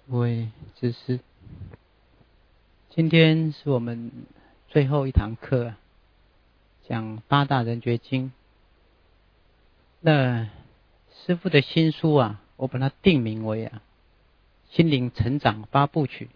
各位知识，今天是我们最后一堂课，讲八大人觉经。那师父的新书我把它定名为心灵成长八部曲。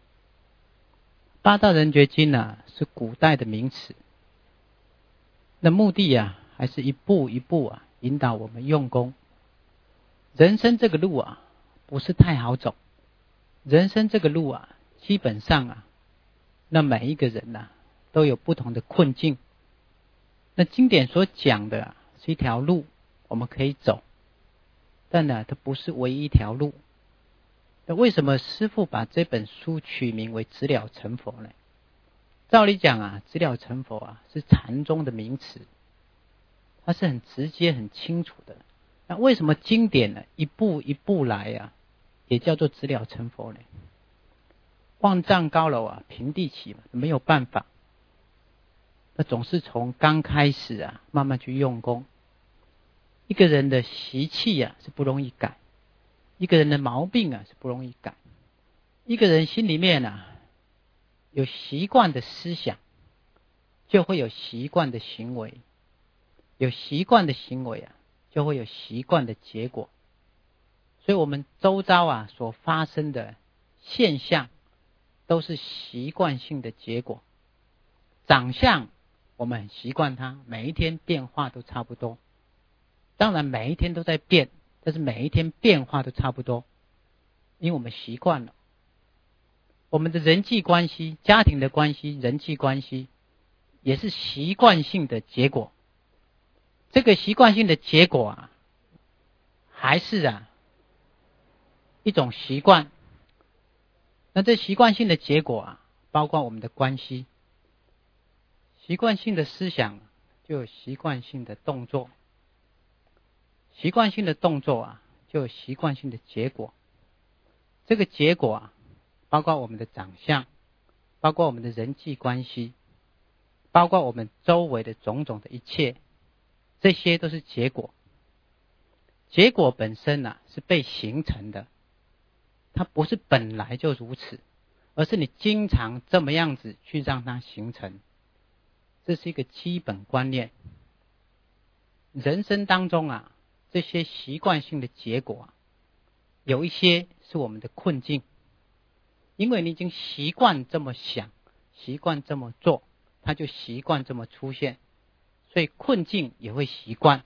八大人觉经是古代的名词，那目的还是一步一步引导我们用功。人生这个路不是太好走，人生这个路基本上那每一个人都有不同的困境。那经典所讲的是一条路，我们可以走，但它不是唯一一条路。那为什么师父把这本书取名为直了成佛呢？照理讲直了成佛是禅宗的名词，它是很直接很清楚的。那为什么经典一步一步来也叫做直了成佛呢？万丈高楼平地起嘛，没有办法。那总是从刚开始慢慢去用功。一个人的习气是不容易改，一个人的毛病是不容易改。一个人心里面有习惯的思想，就会有习惯的行为，有习惯的行为就会有习惯的结果。所以我们周遭所发生的现象都是习惯性的结果。长相我们很习惯它，每一天变化都差不多。当然每一天都在变，但是每一天变化都差不多，因为我们习惯了。我们的人际关系、家庭的关系、人际关系也是习惯性的结果。这个习惯性的结果还是一种习惯。那这习惯性的结果包括我们的关系。习惯性的思想就有习惯性的动作，习惯性的动作就有习惯性的结果。这个结果包括我们的长相，包括我们的人际关系，包括我们周围的种种的一切，这些都是结果。结果本身是被形成的，它不是本来就如此，而是你经常这么样子去让它形成。这是一个基本观念。人生当中这些习惯性的结果有一些是我们的困境，因为你已经习惯这么想，习惯这么做，它就习惯这么出现，所以困境也会习惯。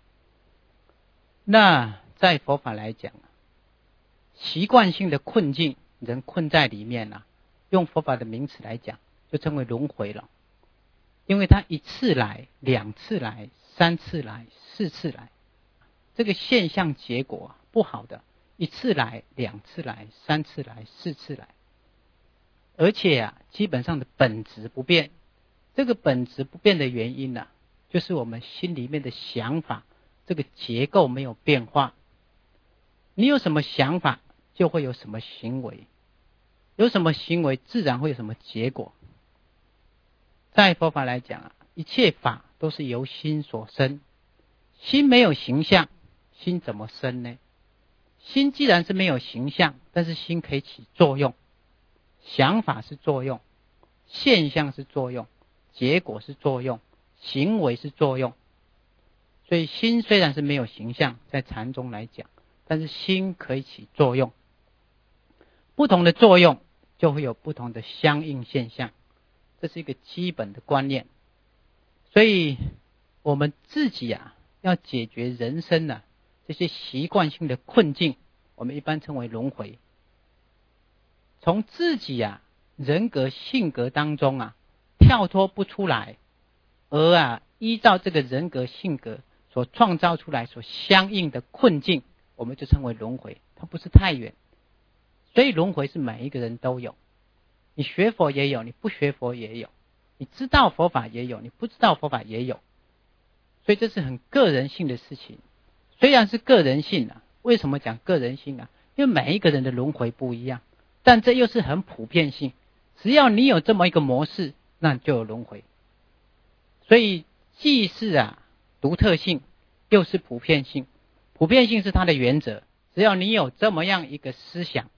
那在佛法来讲习惯性的困境，人困在里面用佛法的名词来讲就称为轮回了。因为它一次来、两次来、三次来、四次来，这个现象结果不好的，一次来、两次来、三次来、四次来，而且基本上的本质不变。这个本质不变的原因就是我们心里面的想法，这个结构没有变化。你有什么想法，就会有什么行为，有什么行为，自然会有什么结果。在佛法来讲一切法都是由心所生。心没有形象，心怎么生呢？心既然是没有形象，但是心可以起作用。想法是作用，现象是作用，结果是作用，行为是作用。所以心虽然是没有形象，在禅宗来讲，但是心可以起作用。不同的作用就会有不同的相应现象，这是一个基本的观念。所以我们自己要解决人生这些习惯性的困境，我们一般称为轮回。从自己人格性格当中跳脱不出来，而依照这个人格性格所创造出来所相应的困境，我们就称为轮回。它不是太远，所以轮回是每一个人都有。你学佛也有，你不学佛也有，你知道佛法也有，你不知道佛法也有。所以这是很个人性的事情。虽然是个人性为什么讲个人性因为每一个人的轮回不一样，但这又是很普遍性。只要你有这么一个模式，那就有轮回。所以既是独特性，又是普遍性。普遍性是它的原则，只要你有这么样一个思想，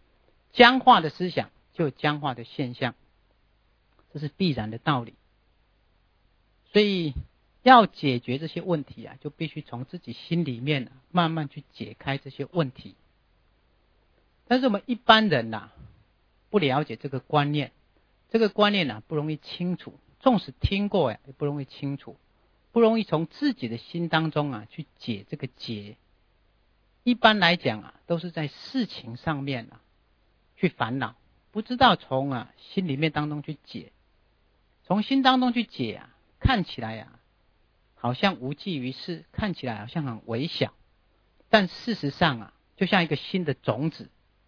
僵化的思想就有僵化的现象，这是必然的道理。所以要解决这些问题啊，就必须从自己心里面慢慢去解开这些问题。但是我们一般人不了解这个观念，这个观念不容易清楚，纵使听过也不容易清楚，不容易从自己的心当中去解这个结。一般来讲都是在事情上面去烦恼，不知道从心里面当中去解。从心当中去解看起来好像无济于事，看起来好像很微小，但事实上就像一个新的种子。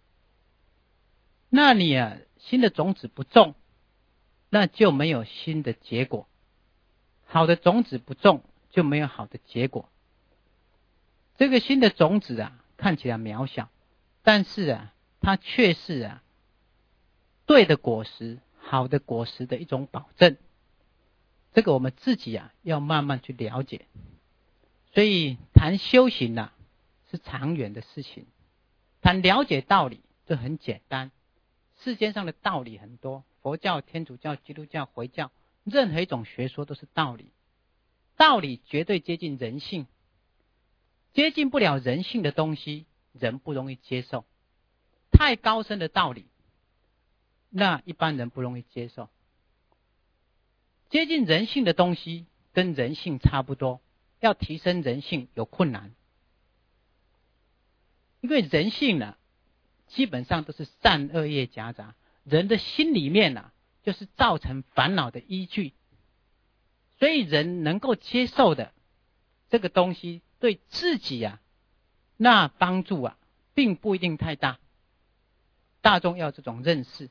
那你新的种子不种，那就没有新的结果。好的种子不种，就没有好的结果。这个新的种子看起来渺小，但是它却是对的果实，好的果实的一种保证。这个我们自己要慢慢去了解。所以谈修行是长远的事情，谈了解道理这很简单。世间上的道理很多，佛教、天主教、基督教、回教，任何一种学说都是道理。道理绝对接近人性，接近不了人性的东西，人不容易接受。太高深的道理，那一般人不容易接受。接近人性的东西跟人性差不多，要提升人性有困难。因为人性基本上都是善恶业夹杂，人的心里面就是造成烦恼的依据。所以人能够接受的这个东西，对自己那帮助并不一定太大。大众要这种认识。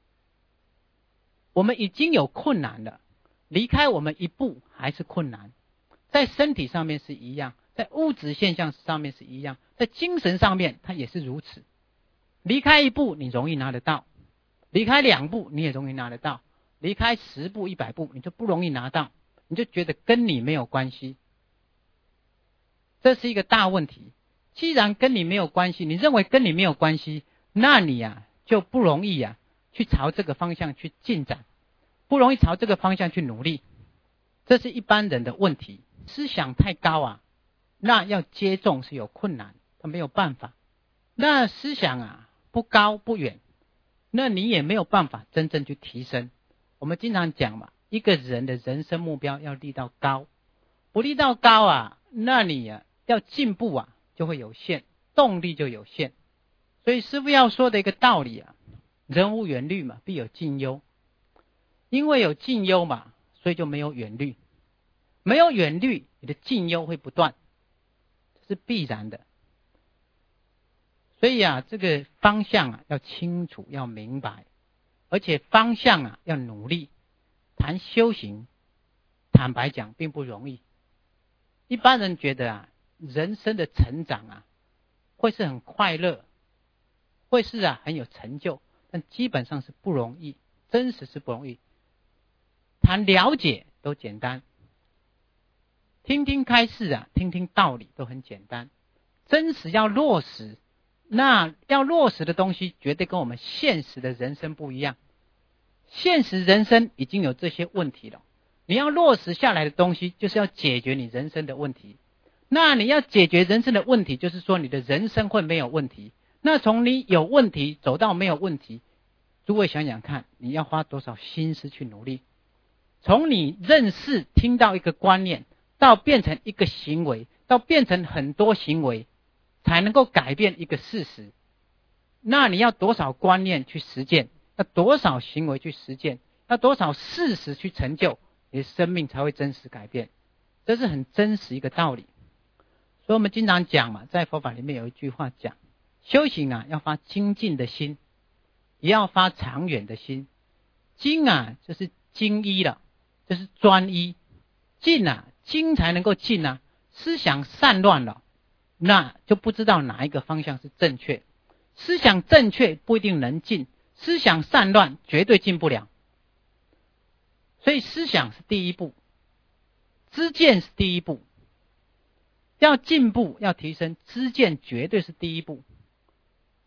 我们已经有困难了，离开我们一步还是困难。在身体上面是一样，在物质现象上面是一样，在精神上面它也是如此。离开一步你容易拿得到，离开2步你也容易拿得到，离开10步100步你就不容易拿到，你就觉得跟你没有关系。这是一个大问题。既然跟你没有关系，你认为跟你没有关系，那你就不容易去朝这个方向去进展，不容易朝这个方向去努力。这是一般人的问题。思想太高那要接种是有困难，他没有办法。那思想不高不远，那你也没有办法真正去提升。我们经常讲一个人的人生目标要立到高，不立到高那你要进步就会有限，动力就有限。所以师父要说的一个道理人无远虑必有近忧。因为有近忧所以就没有远虑。没有远虑，你的近忧会不断，这是必然的。所以这个方向要清楚，要明白，而且方向要努力。谈修行，坦白讲并不容易。一般人觉得人生的成长会是很快乐，会是很有成就，但基本上是不容易，真实是不容易。谈了解都简单，听听开示听听道理都很简单。真实要落实，那要落实的东西绝对跟我们现实的人生不一样。现实人生已经有这些问题了，你要落实下来的东西就是要解决你人生的问题。那你要解决人生的问题，就是说你的人生会没有问题。那从你有问题走到没有问题，诸位想想看，你要花多少心思去努力。从你认识听到一个观念，到变成一个行为，到变成很多行为，才能够改变一个事实。那你要多少观念去实践，要多少行为去实践，要多少事实去成就，你的生命才会真实改变。这是很真实一个道理。所以我们经常讲在佛法里面有一句话讲，修行要发精进的心，也要发长远的心。精就是精一了，就是专一。进精才能够进思想散乱了，那就不知道哪一个方向是正确。思想正确不一定能进，思想散乱绝对进不了。所以思想是第一步，知见是第一步。要进步要提升，知见绝对是第一步。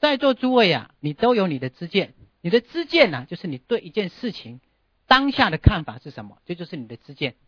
在座诸位啊，你都有你的知见，你的知见啊，就是你对一件事情当下的看法是什么，这就是你的知见。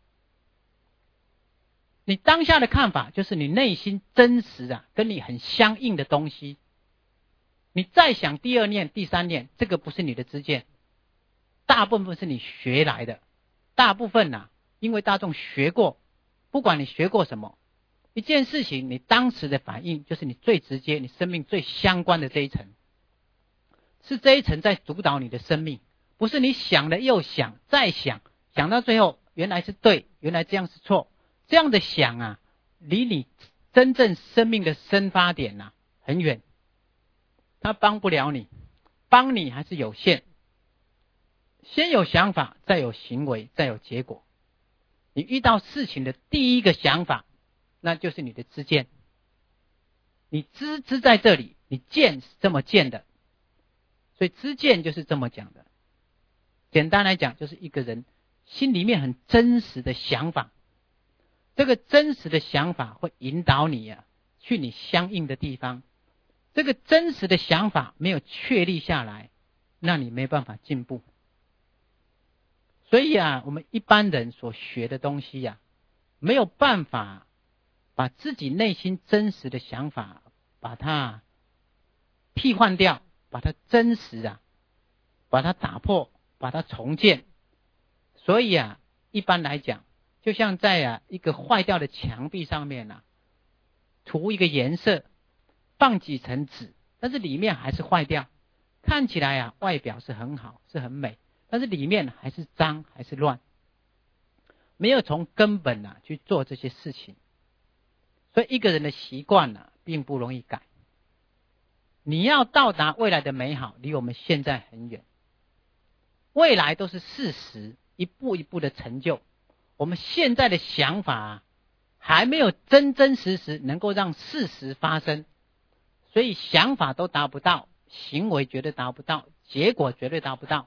你当下的看法就是你内心真实啊，跟你很相应的东西。你再想第二念、第三念，这个不是你的知见，大部分是你学来的。大部分啊，因为大众学过，不管你学过什么，一件事情你当时的反应就是你最直接、你生命最相关的这一层，是这一层在主导你的生命，不是你想了又想再想，想到最后原来是对，原来这样是错，这样的想啊，离你真正生命的生发点啊很远，它帮不了你，帮你还是有限。先有想法，再有行为，再有结果。你遇到事情的第一个想法，那就是你的知见。你知在这里，你见是这么见的，所以知见就是这么讲的。简单来讲，就是一个人心里面很真实的想法，这个真实的想法会引导你啊，去你相应的地方。这个真实的想法没有确立下来，那你没办法进步。所以啊，我们一般人所学的东西啊，没有办法把自己内心真实的想法把它替换掉，把它真实啊，把它打破，把它重建。所以啊，一般来讲，就像在一个坏掉的墙壁上面啊，涂一个颜色，放几层纸，但是里面还是坏掉，看起来啊外表是很好，是很美，但是里面还是脏，还是乱，没有从根本啊去做这些事情。所以一个人的习惯啊并不容易改。你要到达未来的美好，离我们现在很远。未来都是事实，一步一步的成就。我们现在的想法啊，还没有真真实实能够让事实发生，所以想法都达不到，行为绝对达不到，结果绝对达不到。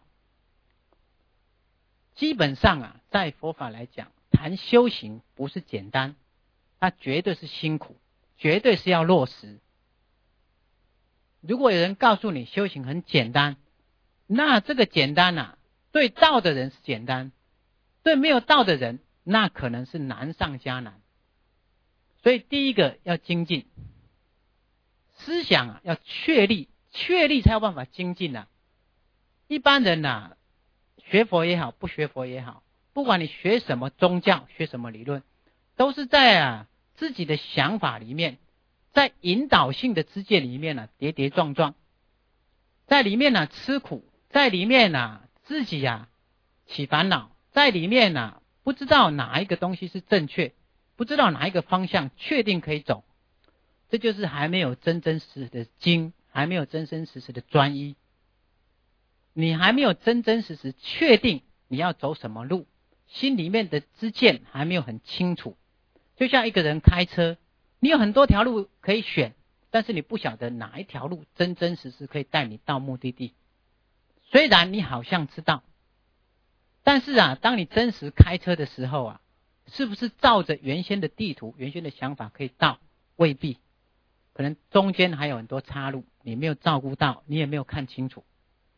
基本上啊，在佛法来讲，谈修行不是简单，它绝对是辛苦，绝对是要落实。如果有人告诉你修行很简单，那这个简单啊，对道的人是简单，对没有道的人，那可能是难上加难。所以第一个要精进，思想啊要确立，确立才有办法精进啊。一般人啊，学佛也好，不学佛也好，不管你学什么宗教，学什么理论，都是在自己的想法里面，在引导性的知见里面跌跌撞撞，在里面吃苦，在里面自己起烦恼，在里面不知道哪一个东西是正确，不知道哪一个方向确定可以走，这就是还没有真真实实的精，还没有真真实实的专一。你还没有真真实实确定你要走什么路，心里面的知见还没有很清楚。就像一个人开车，你有很多条路可以选，但是你不晓得哪一条路真真实实可以带你到目的地。虽然你好像知道，但是当你真实开车的时候是不是照着原先的地图、原先的想法可以到？未必，可能中间还有很多岔路，你没有照顾到，你也没有看清楚。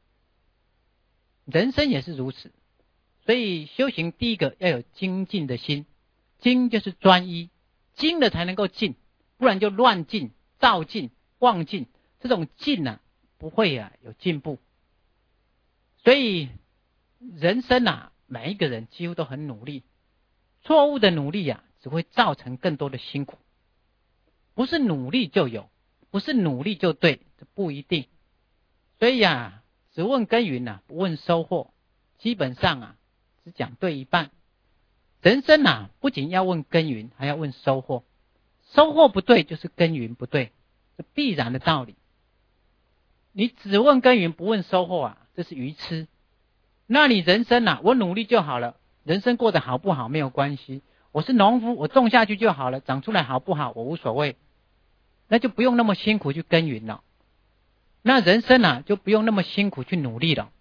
人生也是如此，所以修行第一个要有精进的心，精就是专一，精了才能够进，不然就乱进、躁进、妄进，这种进不会有进步。所以人生每一个人几乎都很努力，错误的努力只会造成更多的辛苦。不是努力就有，不是努力就对，这不一定。所以只问耕耘不问收获，基本上只讲对一半。人生不仅要问耕耘，还要问收获。收获不对就是耕耘不对，这必然的道理。你只问耕耘不问收获这是愚痴。那你人生我努力就好了，人生过得好不好没有关系。我是农夫，我种下去就好了，长出来好不好我无所谓，那就不用那么辛苦去耕耘了。那人生就不用那么辛苦去努力了。